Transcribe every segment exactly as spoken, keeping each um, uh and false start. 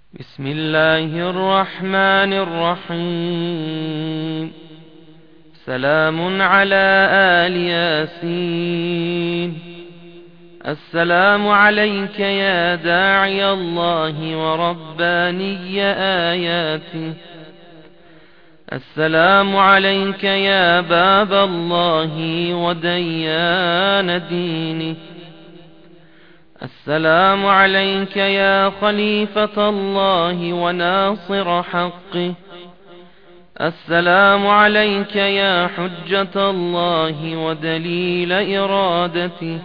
بسم الله الرحمن الرحيم. سلام على آل ياسين. السلام عليك يا داعي الله ورباني آياته. السلام عليك يا باب الله وديان دينه. السلام عليك يا خليفة الله وناصر حقه. السلام عليك يا حجة الله ودليل إرادته.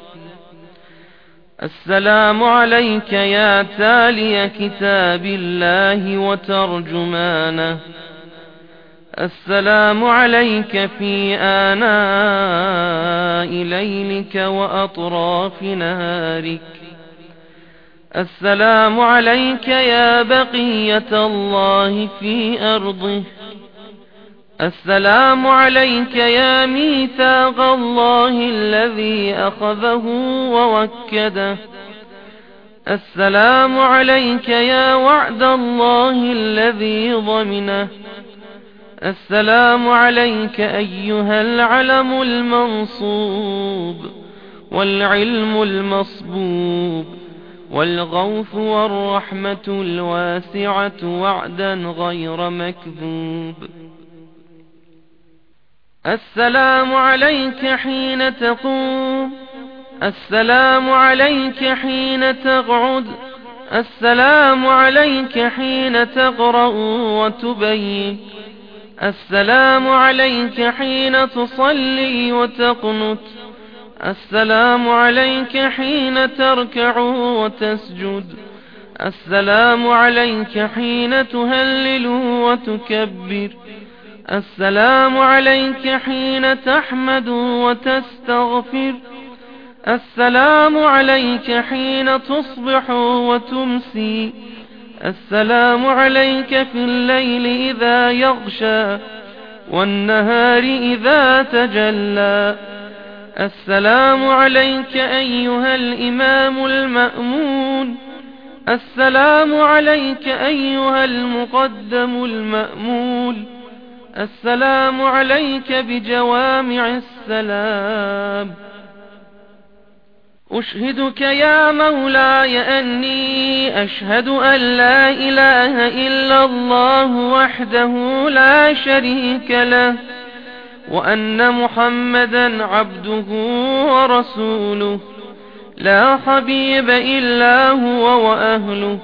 السلام عليك يا تالي كتاب الله وترجمانه. السلام عليك في آناء ليلك وأطراف نهارك. السلام عليك يا بقية الله في أرضه. السلام عليك يا ميثاق الله الذي أخذه ووكده. السلام عليك يا وعد الله الذي ضمنه. السلام عليك أيها العلم المنصوب والعلم المصبوب والغوث والرحمة الواسعة وعدا غير مكذوب. السلام عليك حين تقوم. السلام عليك حين تقعد. السلام عليك حين تقرأ وتبين. السلام عليك حين تصلي وتقنت. السلام عليك حين تركع وتسجد. السلام عليك حين تهلل وتكبر. السلام عليك حين تحمد وتستغفر. السلام عليك حين تصبح وتمسي. السلام عليك في الليل إذا يغشى والنهار إذا تجلى. السلام عليك أيها الإمام المأمون. السلام عليك أيها المقدم المأمول. السلام عليك بجوامع السلام. أشهدك يا مولاي أني أشهد أن لا إله إلا الله وحده لا شريك له، وأن محمدا عبده ورسوله لا حبيب إلا هو وأهله.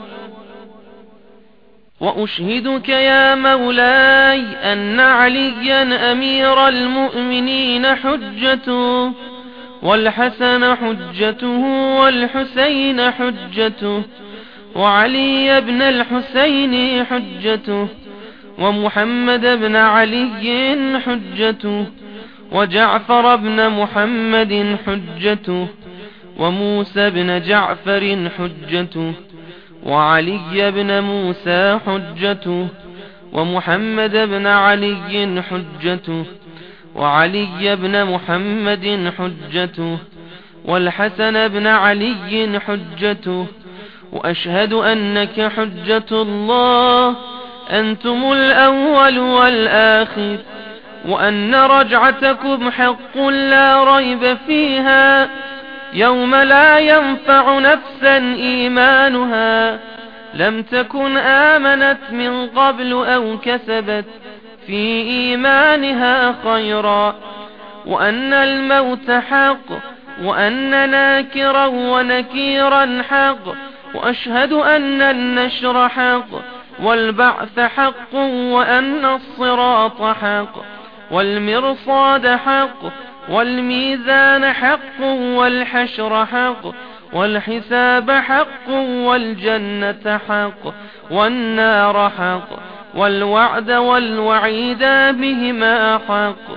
وأشهدك يا مولاي أن عليا أمير المؤمنين حجته، والحسن حجته، والحسين حجته، وعلي بن الحسين حجته، ومحمد بن علي حجته، وجعفر بن محمد حجته، وموسى بن جعفر حجته، وعلي بن موسى حجته، ومحمد بن علي حجته، وعلي بن محمد حجته، والحسن بن علي حجته. وأشهد أنك حجة الله، أنتم الأول والآخر، وأن رجعتكم حق لا ريب فيها، يوم لا ينفع نفسا إيمانها لم تكن آمنت من قبل أو كسبت في إيمانها خيرا، وأن الموت حق، وأن ناكرا ونكيرا حق، وأشهد أن النشر حق، والبعث حق، وأن الصراط حق، والمرصاد حق، والميزان حق، والحشر حق، والحساب حق، والجنة حق، والنار حق، والوعد والوعيد بهما حق.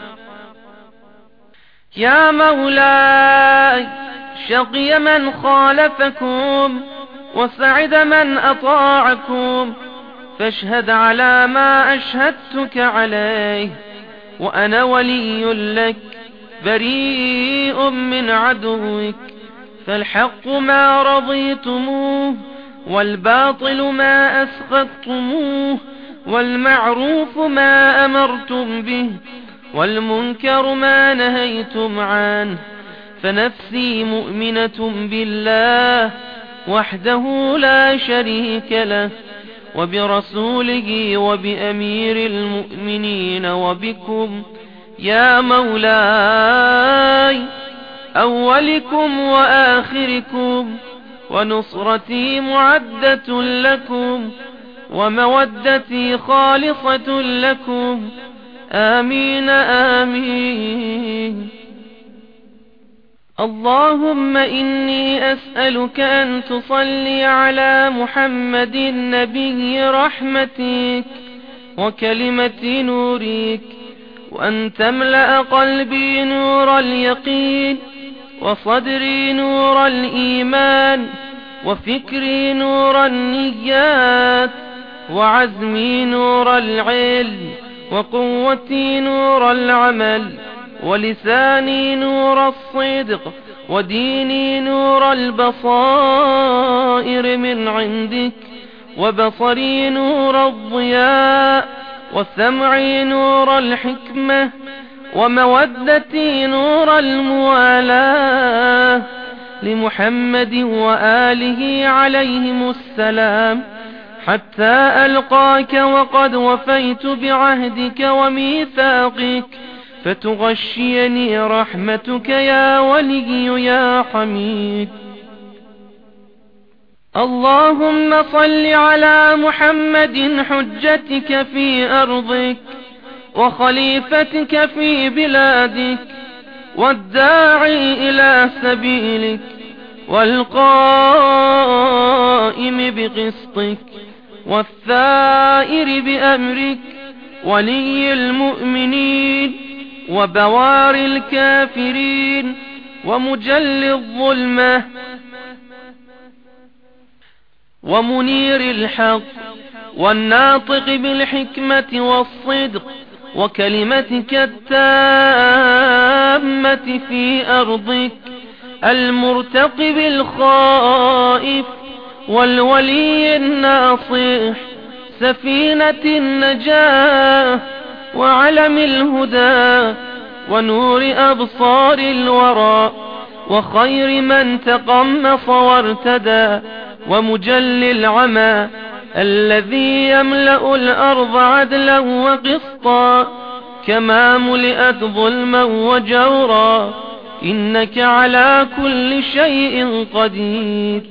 يا مولاي، شقي من خالفكم وسعد من أطاعكم، فاشهد على ما أشهدتك عليه، وأنا ولي لك بريء من عدوك، فالحق ما رضيتموه والباطل ما أسقطتموه، والمعروف ما أمرتم به، والمنكر ما نهيتم عنه. فنفسي مؤمنة بالله وحده لا شريك له، وبرسوله وبأمير المؤمنين وبكم يا مولاي، أولكم وآخركم، ونصرتي معدة لكم، ومودتي خالصة لكم. آمين آمين. اللهم إني أسألك أن تصلي على محمد نبي رحمتك وكلمة نورك، وأن تملأ قلبي نور اليقين، وصدري نور الإيمان، وفكري نور النيات، وعزمي نور العلم، وقوتي نور العمل، ولساني نور الصدق، وديني نور البصائر من عندك، وبصري نور الضياء، وسمعي نور الحكمة، ومودتي نور الموالاة لمحمد وآله عليهم السلام، حتى ألقاك وقد وفيت بعهدك وميثاقك، فتغشيني رحمتك يا ولي يا حميد. اللهم صل على محمد حجتك في أرضك، وخليفتك في بلادك، والداعي إلى سبيلك، والقائم بقسطك، والثائر بأمرك، ولي المؤمنين، وبوار الكافرين، ومجل الظلمة، ومنير الحق، والناطق بالحكمة والصدق، وكلمتك التامة في أرضك، المرتقب الخائف، والولي الناصح، سفينة النجاة، وعلم الهدى، ونور أبصار الورى، وخير من تقمص وارتدى، ومجل العمى الذي يملأ الأرض عدلا وقسطا، كما ملئت ظلما وجورا، إنك على كل شيء قدير.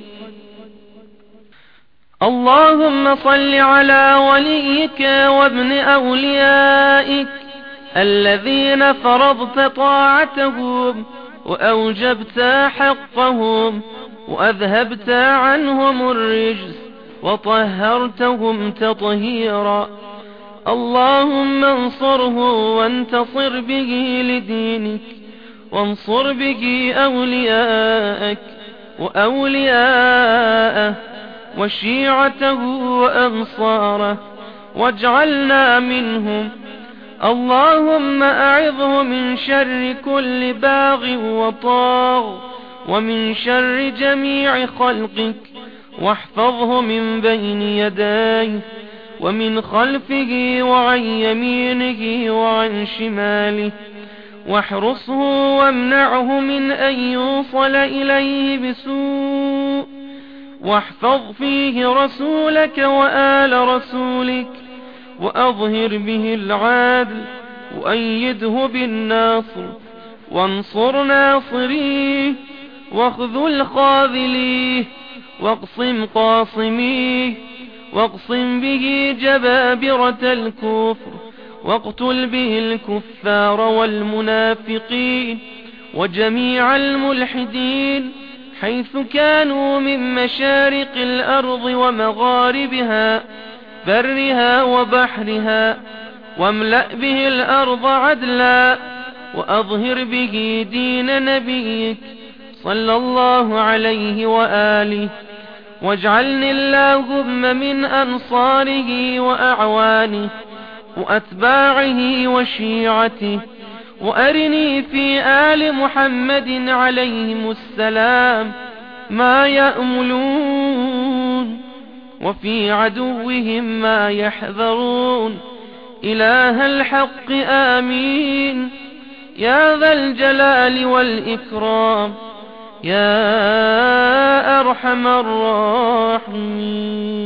اللهم صل على وليك وابن أوليائك الذين فرضت طاعتهم، وأوجبت حقهم، وأذهبت عنهم الرجس، وطهرتهم تطهيرا. اللهم انصره وانتصر به لدينك، وانصر به أولياءك وأولياءه وشيعته وأنصاره، واجعلنا منهم. اللهم أعظه من شر كل باغ وطاغ، ومن شر جميع خلقك، واحفظه من بين يديه، ومن خلفه، وعن يمينه، وعن شماله، واحرسه وامنعه من أن يوصل إليه بسوء، واحفظ فيه رسولك وآل رسولك، وأظهر به العادل، وأيده بالناصر، وانصر ناصريه، واخذل خاذليه، واقصم قاصميه، واقصم به جبابرة الكفر، واقتل به الكفار والمنافقين وجميع الملحدين حيث كانوا من مشارق الأرض ومغاربها، برها وبحرها، واملأ به الأرض عدلا، وأظهر به دين نبيك صلى الله عليه وآله، واجعلني اللهم من أنصاره وأعوانه وأتباعه وشيعته، وأرني في آل محمد عليهم السلام ما يأملون يعلمون وفي عدوهم ما يحذرون إله الحق آمين يا ذا الجلال والإكرام يا أرحم الراحمين.